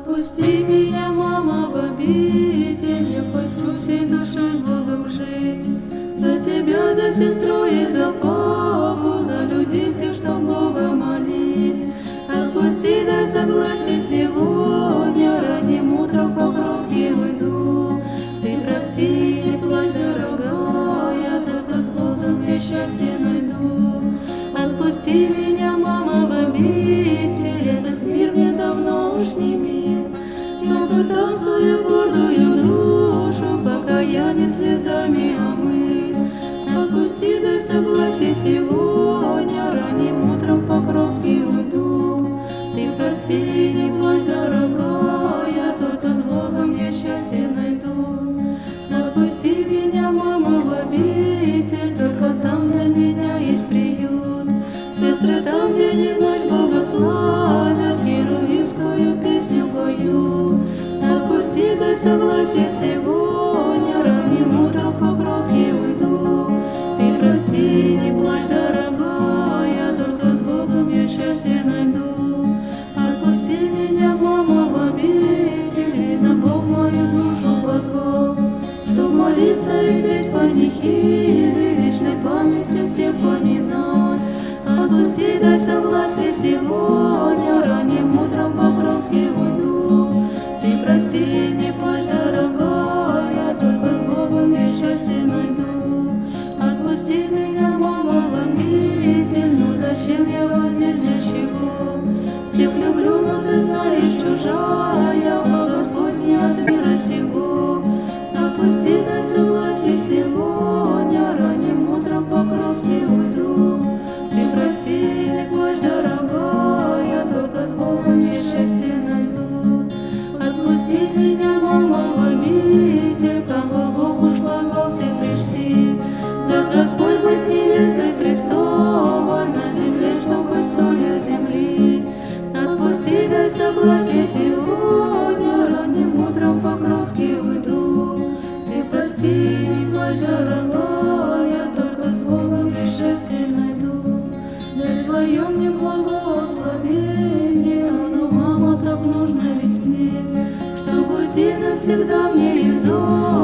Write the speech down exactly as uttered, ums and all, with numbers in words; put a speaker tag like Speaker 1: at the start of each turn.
Speaker 1: Отпусти меня, мама, в обитель. Я хочу всей душой с Богом жить. За тебя, за сестру и за папу, за людей всех, что Бога молить. Отпусти, дай согласие сегодня, ранним утром в Покровский уйду. Ты прости, не плачь, дорогая, только с Богом я счастье найду. Отпусти меня, мама, в обитель, этот мир мне давно уж не мил, чтобы там свою гордую душу покаяние слезами омыть. Отпусти, дай согласие сегодня, ранним утром в Покровский уйду. Ты прости, не плачь, дорогая, только с Богом я счастье найду. Отпусти меня, мама, в обитель, только там для меня есть приют. Сестры там день и ночь Бога славят, херувимскую песню пою. Отпусти, дай согласие сегодня, ранним утром в Покровский уйду. Ты прости, не плачь, дорогая, только с Богом я счастье найду. Отпусти меня, мама, в обитель, на Бог мою душу позвал, чтоб молиться и петь панихиды, вечной памяти всех поминать. Отпусти, дай согласие сегодня, ранним утром в Покровский уйду. Ты прости, не плачь, дорогая, только с Богом я счастье найду. Отпусти меня, мама, в обитель, ну зачем я вот здесь, для чего? Всех люблю, но ты знаешь, чужая, а Господь не от мира сего. Отпусти, дай согласие сегодня, ранним утром в Покровский уйду. Ты прости, не плачь, дорогая, только с Богом я счастье найду. Отпусти меня, мама, в обитель, кого Бог уж позвал, все пришли. Даст Господь быть невестой Христовой на земле, чтоб быть солью земли. Отпусти, дай согласие сегодня, ранним утром в Покровский уйду. Ты прости, не плачь, дорогая, только с Богом я счастье найду. Дай свое мне благословение, но, мама, так нужно ведь мне, чтоб уйти навсегда мне из дома.